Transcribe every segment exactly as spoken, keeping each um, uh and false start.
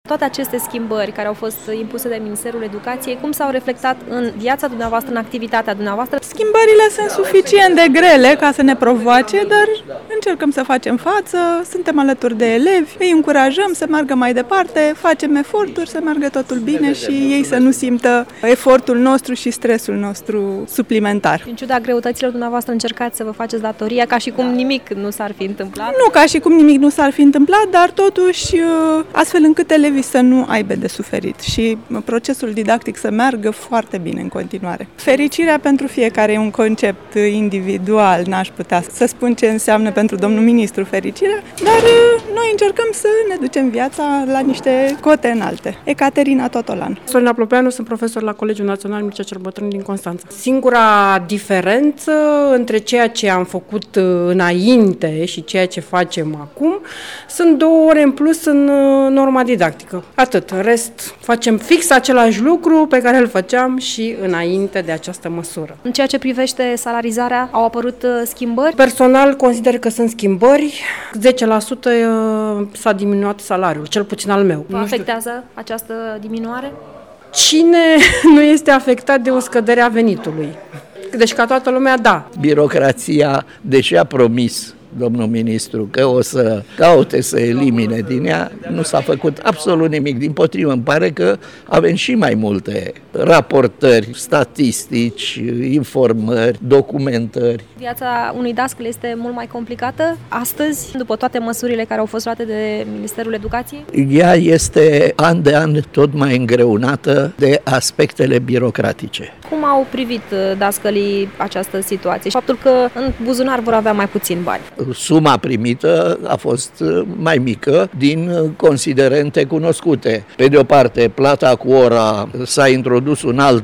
Toate aceste schimbări care au fost impuse de Ministerul Educației, cum s-au reflectat în viața dumneavoastră, în activitatea dumneavoastră? Schimbările sunt suficient de grele ca să ne provoace, dar încercăm să facem față, suntem alături de elevi, îi încurajăm să meargă mai departe, facem eforturi să meargă totul bine și ei să nu simtă efortul nostru și stresul nostru suplimentar. În ciuda greutăților dumneavoastră încercați să vă faceți datoria ca și cum nimic nu s-ar fi întâmplat? Nu ca și cum nimic nu s-ar fi întâmplat, dar totuși astfel încât elevii să nu aibă de suferit și procesul didactic să meargă foarte bine în continuare. Fericirea pentru fiecare e un concept individual, n-aș putea să spun ce înseamnă pentru domnul ministru fericirea, dar noi încercăm să ne ducem viața la niște cote înalte. Ecaterina Totolan. Sorina Plopeanu, sunt profesor la Colegiul Național Mircea cel Bătrân din Constanța. Singura diferență între ceea ce am făcut înainte și ceea ce facem acum sunt două ore în plus în norma didactică. Atât. În rest, facem fix același lucru pe care îl făceam și înainte de această măsură. În ceea ce privește salarizarea, au apărut schimbări? Personal, consider că sunt schimbări. zece la sută s-a diminuat salariul, cel puțin al meu. Vă afectează această diminuare? Cine nu este afectat de o scădere a venitului? Deci ca toată lumea, da. Birocrația, deși a promis domnul ministru că o să caute să elimine din ea, nu s-a făcut absolut nimic. Dimpotrivă, îmi pare că avem și mai multe raportări, statistici, informări, documentări. Viața unui dascăl este mult mai complicată astăzi, după toate măsurile care au fost luate de Ministerul Educației? Ea este an de an tot mai îngreunată de aspectele birocratice. Cum au privit dascălii această situație? Faptul că în buzunar vor avea mai puțin bani. Suma primită a fost mai mică din considerente cunoscute. Pe de o parte, plata cu ora, s-a introdus un alt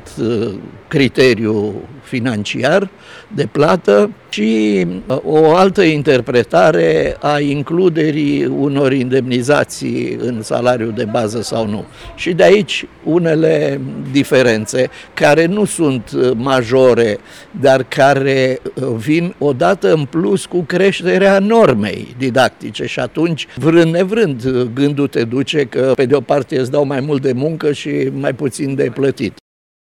criteriu financiar de plată și o altă interpretare a includerii unor indemnizații în salariul de bază sau nu. Și de aici unele diferențe care nu sunt majore, dar care vin odată în plus cu creșterea normei didactice și atunci, vrând nevrând, gândul te duce că pe de o parte îți dau mai mult de muncă și mai puțin de plătit.